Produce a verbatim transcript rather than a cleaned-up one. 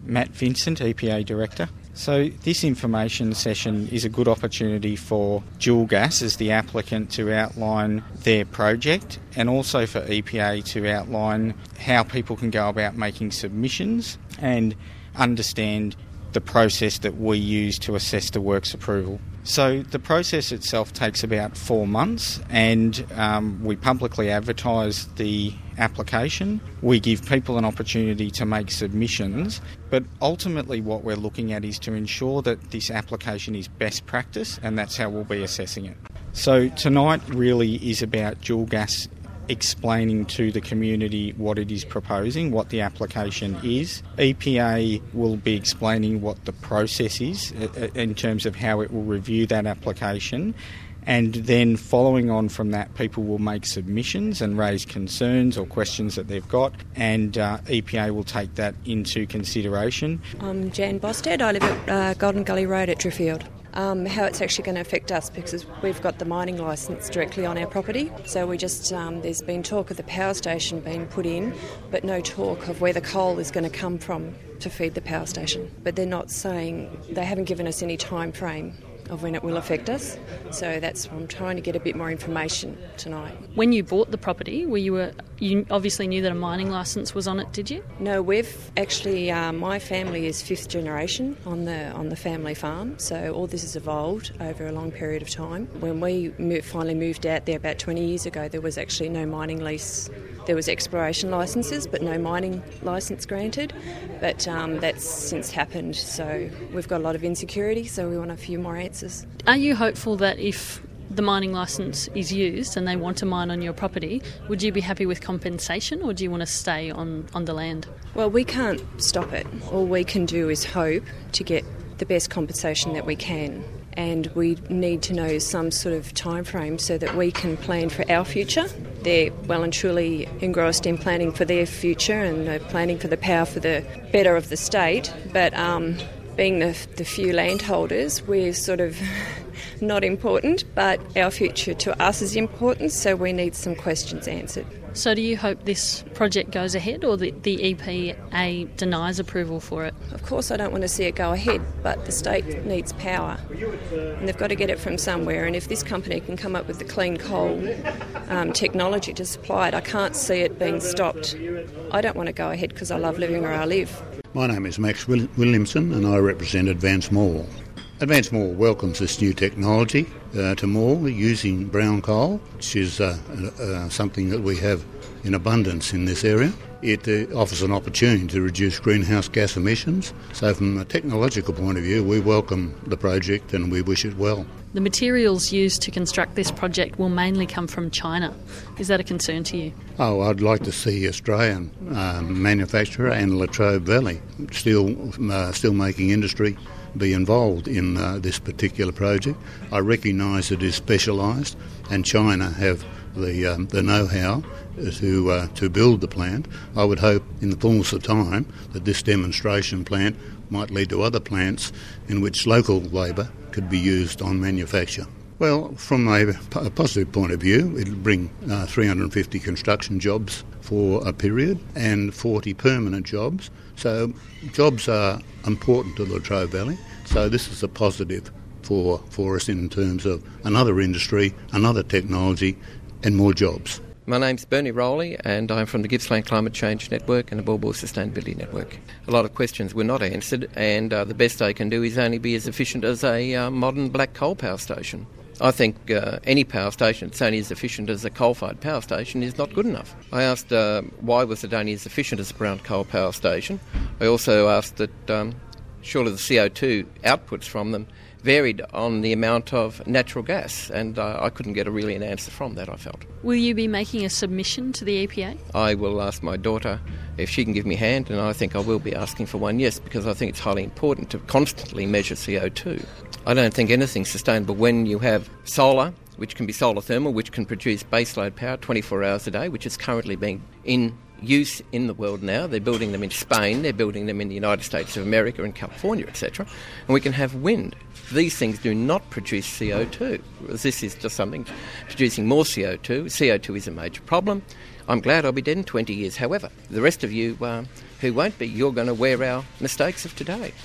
Matt Vincent, E P A Director. So this information session is a good opportunity for Dual Gas as the applicant to outline their project, and also for E P A to outline how people can go about making submissions and understand the process that we use to assess the works approval. So the process itself takes about four months and um, we publicly advertise the application. We give people an opportunity to make submissions, but ultimately what we're looking at is to ensure that this application is best practice, and that's how we'll be assessing it. So tonight really is about Dual Gas explaining to the community what it is proposing, what the application is. E P A will be explaining what the process is in terms of how it will review that application, and then following on from that, people will make submissions and raise concerns or questions that they've got, and uh, E P A will take that into consideration. I'm Jan Bostad. I live at uh, Golden Gully Road at Driffield. Um, how it's actually going to affect us, because we've got the mining licence directly on our property. So we just um, there's been talk of the power station being put in, but no talk of where the coal is going to come from to feed the power station. But they're not saying, they haven't given us any time frame of when it will affect us. So that's I'm trying to get a bit more information tonight. When you bought the property, were you a, you obviously knew that a mining licence was on it, did you? No, we've actually uh, my family is fifth generation on the on the family farm. So all this has evolved over a long period of time. When we moved, finally moved out there about twenty years ago, there was actually no mining lease. There was exploration licences, but no mining licence granted. But um, that's since happened, so we've got a lot of insecurity, so we want a few more answers. Are you hopeful that if the mining licence is used and they want to mine on your property, would you be happy with compensation, or do you want to stay on, on the land? Well, we can't stop it. All we can do is hope to get the best compensation that we can. And we need to know some sort of time frame so that we can plan for our future. They're well and truly engrossed in planning for their future, and they're planning for the power for the better of the state. But um, being the, the few landholders, we're sort of not important, but our future to us is important, so we need some questions answered. So do you hope this project goes ahead, or the, the E P A denies approval for it? Of course I don't want to see it go ahead, but the state needs power and they've got to get it from somewhere, and if this company can come up with the clean coal um, technology to supply it, I can't see it being stopped. I don't want to go ahead because I love living where I live. My name is Max Williamson and I represent Advance Mall. Advance Mall welcomes this new technology uh, to Mall using brown coal, which is uh, uh, something that we have in abundance in this area. It uh, offers an opportunity to reduce greenhouse gas emissions. So from a technological point of view, we welcome the project and we wish it well. The materials used to construct this project will mainly come from China. Is that a concern to you? Oh, I'd like to see Australian um, manufacturer and Latrobe Valley steel, uh, steel making industry be involved in uh, this particular project. I recognise it is specialised, and China have the um, the know-how to uh, to build the plant. I would hope in the fullness of time that this demonstration plant might lead to other plants in which local labour could be used on manufacture. Well, from a, a positive point of view, it'll bring uh, three hundred fifty construction jobs for a period and forty permanent jobs. So jobs are important to Latrobe Valley. So this is a positive for, for us in terms of another industry, another technology and more jobs. My name's Bernie Rowley and I'm from the Gippsland Climate Change Network and the Bull Bull Sustainability Network. A lot of questions were not answered, and uh, the best they can do is only be as efficient as a uh, modern black coal power station. I think uh, any power station that's only as efficient as a coal-fired power station is not good enough. I asked uh, why was it only as efficient as a brown coal power station. I also asked that um, surely the C O two outputs from them varied on the amount of natural gas, and uh, I couldn't get a really an answer from that, I felt. Will you be making a submission to the E P A? I will ask my daughter if she can give me a hand, and I think I will be asking for one, yes, because I think it's highly important to constantly measure C O two. I don't think anything's sustainable when you have solar, which can be solar thermal, which can produce baseload power twenty-four hours a day, which is currently being in use in the world now. They're building them in Spain, they're building them in the United States of America and California, et cetera. And we can have wind. These things do not produce C O two. This is just something producing more C O two. C O two is a major problem. I'm glad I'll be dead in twenty years. However, the rest of you uh, who won't be, you're going to wear our mistakes of today.